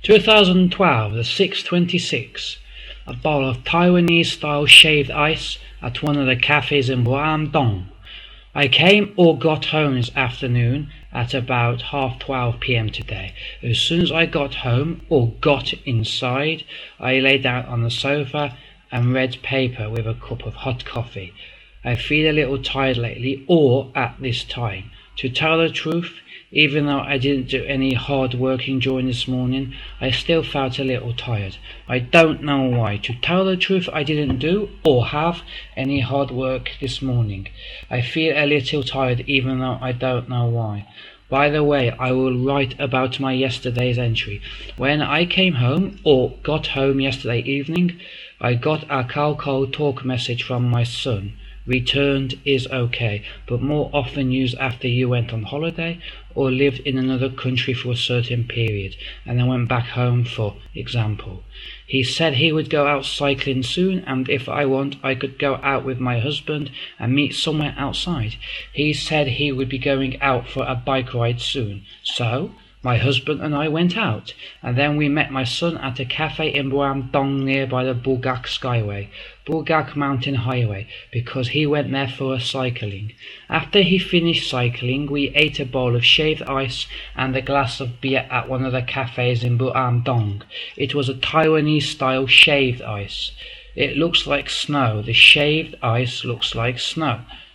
2012, the 6/26. A bowl of Taiwanese-style shaved ice at one of the cafes in Guangdong. I came or got home this afternoon at about 12:30 p.m. today. As soon as I got home or got inside, I lay down on the sofa and read paper with a cup of hot coffee. I feel a little tired lately, or at this time. To tell the truth, even though I didn't do any hard working during this morning, I still felt a little tired. I don't know why. To tell the truth, I didn't do or have any hard work this morning. I feel a little tired even though I don't know why. By the way, I will write about my yesterday's entry. When I came home or got home yesterday evening, I got a Calcul talk message from my son. Returned is okay, but more often used after you went on holiday or lived in another country for a certain period and then went back home, for example. He said he would go out cycling soon, and if I want, I could go out with my husband and meet somewhere outside. He said he would be going out for a bike ride soon. So my husband and I went out, and then we met my son at a cafe in Guangdong nearby the Bulgak Skyway, Bulgak Mountain Highway, because he went there for a cycling. After he finished cycling, we ate a bowl of shaved ice and a glass of beer at one of the cafes in Guangdong. It was a Taiwanese-style shaved ice. It looks like snow. The shaved ice looks like snow.